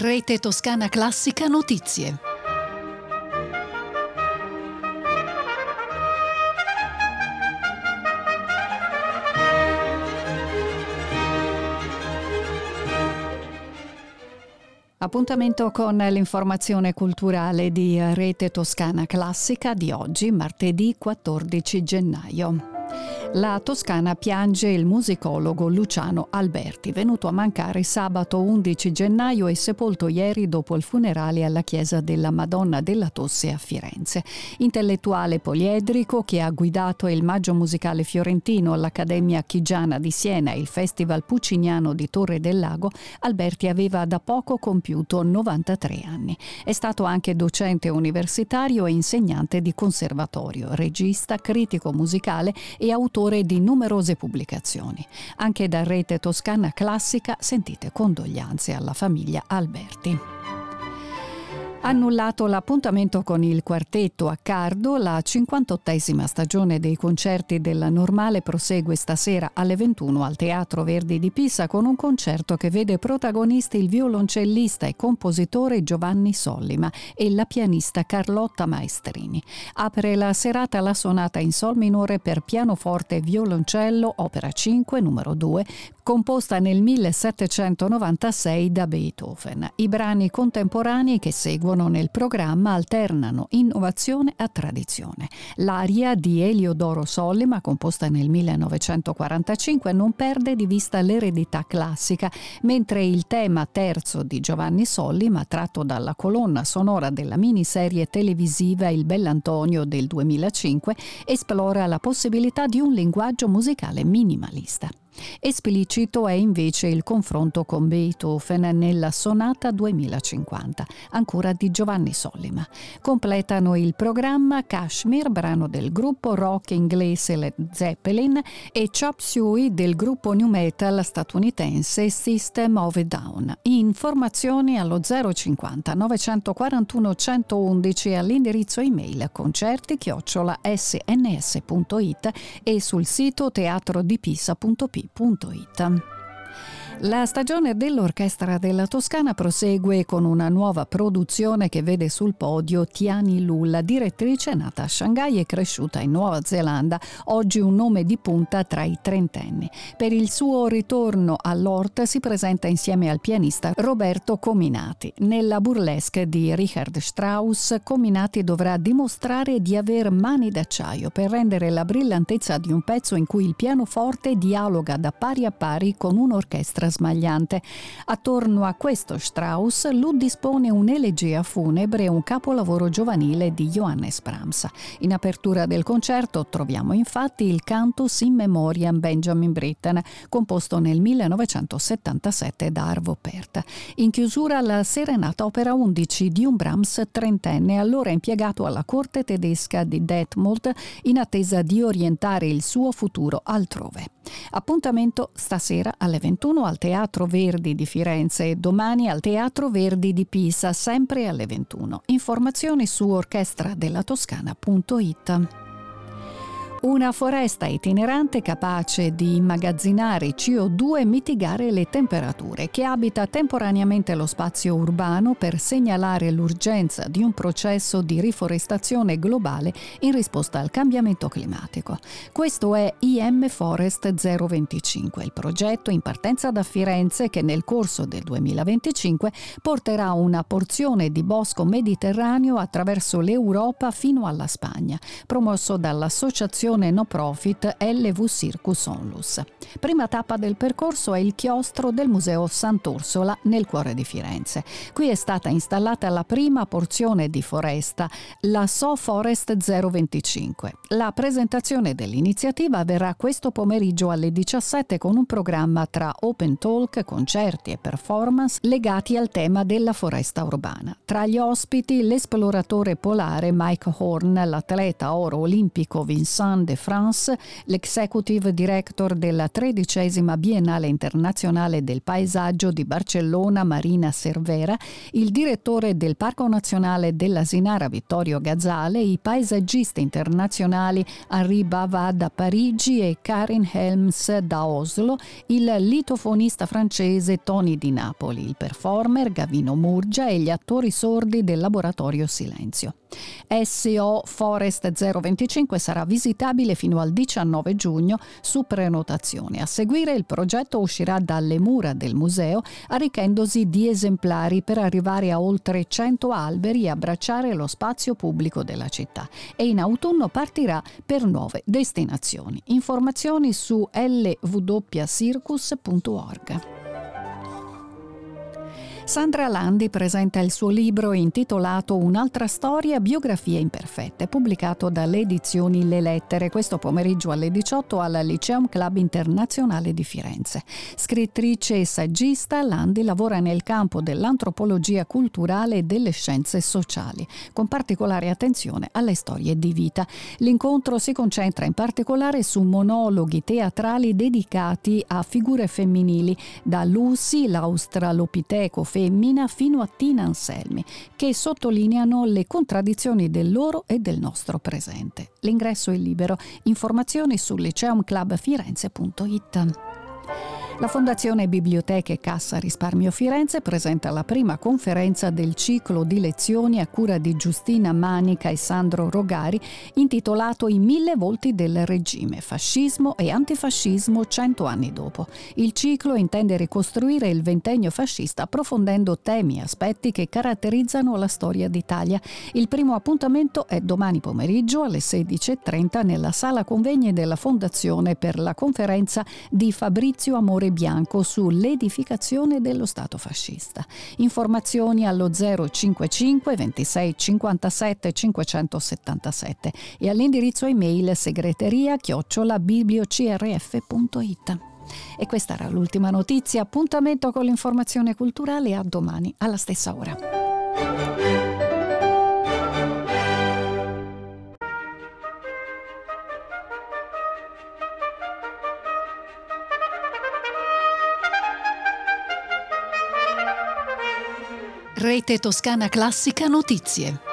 Rete Toscana Classica Notizie. Appuntamento con l'informazione culturale di Rete Toscana Classica di oggi, martedì 14 gennaio. La Toscana piange il musicologo Luciano Alberti, venuto a mancare sabato 11 gennaio e sepolto ieri dopo il funerale alla chiesa della Madonna della Tosse a Firenze. Intellettuale poliedrico che ha guidato il Maggio Musicale Fiorentino, l'Accademia Chigiana di Siena e il Festival Pucciniano di Torre del Lago, Alberti aveva da poco compiuto 93 anni. È stato anche docente universitario e insegnante di conservatorio, regista, critico musicale e autore di numerose pubblicazioni. Anche da Rete Toscana Classica sentite condoglianze alla famiglia Alberti. Annullato l'appuntamento con il quartetto a Cardo, la 58esima stagione dei concerti della Normale prosegue stasera alle 21 al Teatro Verdi di Pisa con un concerto che vede protagonisti il violoncellista e compositore Giovanni Sollima e la pianista Carlotta Maestrini. Apre la serata la sonata in sol minore per pianoforte e violoncello, opera 5, numero 2, composta nel 1796 da Beethoven. I brani contemporanei che seguono nel programma alternano innovazione a tradizione. L'aria di Eliodoro Sollima, composta nel 1945, non perde di vista l'eredità classica, mentre il tema terzo di Giovanni Sollima, tratto dalla colonna sonora della miniserie televisiva Il Bell'Antonio del 2005, esplora la possibilità di un linguaggio musicale minimalista. Esplicito è invece il confronto con Beethoven nella Sonata 2050, ancora di Giovanni Sollima. Completano il programma Kashmir, brano del gruppo rock inglese Led Zeppelin, e Chop Suey del gruppo nu metal statunitense System of a Down. Informazioni allo 050 941 111 e all'indirizzo email concerti@sns.it e sul sito teatrodipisa.p. La stagione dell'Orchestra della Toscana prosegue con una nuova produzione che vede sul podio Tiani Lulla, direttrice nata a Shanghai e cresciuta in Nuova Zelanda, oggi un nome di punta tra i trentenni. Per il suo ritorno all'Ort si presenta insieme al pianista Roberto Cominati. Nella burlesque di Richard Strauss, Cominati dovrà dimostrare di aver mani d'acciaio per rendere la brillantezza di un pezzo in cui il pianoforte dialoga da pari a pari con un'orchestra smagliante. Attorno a questo Strauss, Lud dispone un'elegia funebre e un capolavoro giovanile di Johannes Brahms. In apertura del concerto troviamo infatti il Cantus in Memoriam Benjamin Britten, composto nel 1977 da Arvo Pärt. In chiusura la Serenata opera 11 di un Brahms trentenne, allora impiegato alla corte tedesca di Detmold in attesa di orientare il suo futuro altrove. Appuntamento stasera alle 21 al Teatro Verdi di Firenze e domani al Teatro Verdi di Pisa, sempre alle 21. Informazioni su orchestradella.toscana.it. Una foresta itinerante capace di immagazzinare CO2 e mitigare le temperature, che abita temporaneamente lo spazio urbano per segnalare l'urgenza di un processo di riforestazione globale in risposta al cambiamento climatico. Questo è IM Forest 025, il progetto in partenza da Firenze che nel corso del 2025 porterà una porzione di bosco mediterraneo attraverso l'Europa fino alla Spagna, promosso dall'associazione no profit LV Circus Onlus. Prima tappa del percorso è il chiostro del Museo Sant'Orsola nel cuore di Firenze. Qui è stata installata la prima porzione di foresta, la So Forest 025. La presentazione dell'iniziativa avverrà questo pomeriggio alle 17 con un programma tra open talk, concerti e performance legati al tema della foresta urbana. Tra gli ospiti l'esploratore polare Mike Horn, l'atleta oro olimpico Vincent Muséum de France, l'executive director della 13ª Biennale Internazionale del Paesaggio di Barcellona Marina Cervera, il direttore del Parco Nazionale dell'Asinara Vittorio Gazzale, i paesaggisti internazionali Henri Bava da Parigi e Karin Helms da Oslo, il litofonista francese Tony di Napoli, il performer Gavino Murgia e gli attori sordi del Laboratorio Silenzio. SO Forest 025 sarà visitabile fino al 19 giugno su prenotazione. A seguire il progetto uscirà dalle mura del museo arricchendosi di esemplari per arrivare a oltre 100 alberi e abbracciare lo spazio pubblico della città, e in autunno partirà per nuove destinazioni. Informazioni su lwcircus.org. Sandra Landi presenta il suo libro intitolato Un'altra storia, biografie imperfette, pubblicato dalle edizioni Le Lettere, questo pomeriggio alle 18 al Lyceum Club Internazionale di Firenze. Scrittrice e saggista, Landi lavora nel campo dell'antropologia culturale e delle scienze sociali, con particolare attenzione alle storie di vita. L'incontro si concentra in particolare su monologhi teatrali dedicati a figure femminili, da Lucy, l'australopiteco femmina, fino a Tina Anselmi, che sottolineano le contraddizioni del loro e del nostro presente. L'ingresso è libero. Informazioni su liceumclubfirenze.it. La Fondazione Biblioteche Cassa Risparmio Firenze presenta la prima conferenza del ciclo di lezioni a cura di Giustina Manica e Sandro Rogari, intitolato I 1000 volti del regime, fascismo e antifascismo 100 anni dopo. Il ciclo intende ricostruire il ventennio fascista approfondendo temi e aspetti che caratterizzano la storia d'Italia. Il primo appuntamento è domani pomeriggio alle 16:30 nella sala convegni della Fondazione per la conferenza di Fabrizio Amore Bianco sull'edificazione dello Stato fascista. Informazioni allo 055 26 57 577 e all'indirizzo email segreteria@bibliocrf.it. E questa era l'ultima notizia. Appuntamento con l'informazione culturale a domani alla stessa ora. Rete Toscana Classica Notizie.